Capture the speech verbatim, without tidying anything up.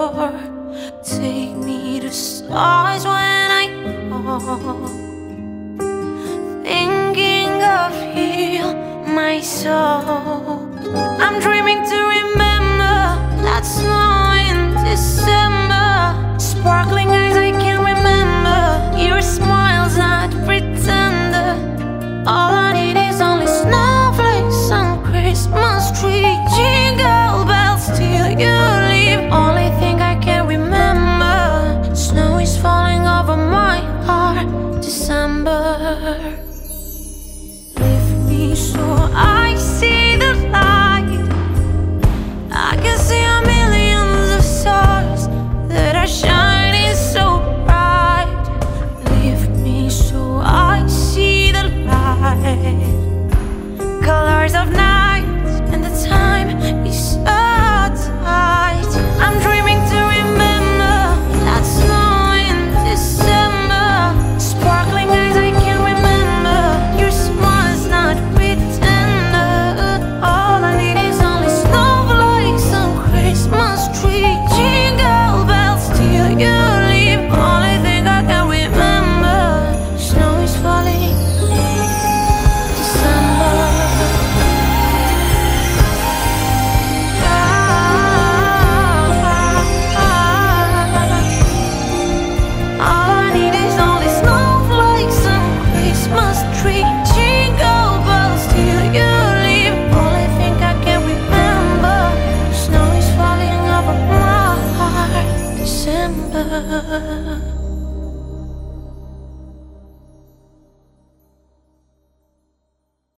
Take me to stars when I fall, thinking of heal my soul. I'm dreaming to remember that snow in December, sparkling eyes I can remember, your smile's not pretender. All I need is only snowflakes on Christmas tree, jingle bells till you leave. Only thing I can remember, snow is falling over my heart. December, lift me so I see the light. I can see a millions of stars that are shining so bright. Lift me so I see the light. Colors of night and the time is so tight. I'm dreaming to remember that snow in December, sparkling eyes I can remember, your smile's not pretender. All I need is only snowflakes on Christmas tree, jingle bells till you leave. Only thing I can remember, snow is falling. December.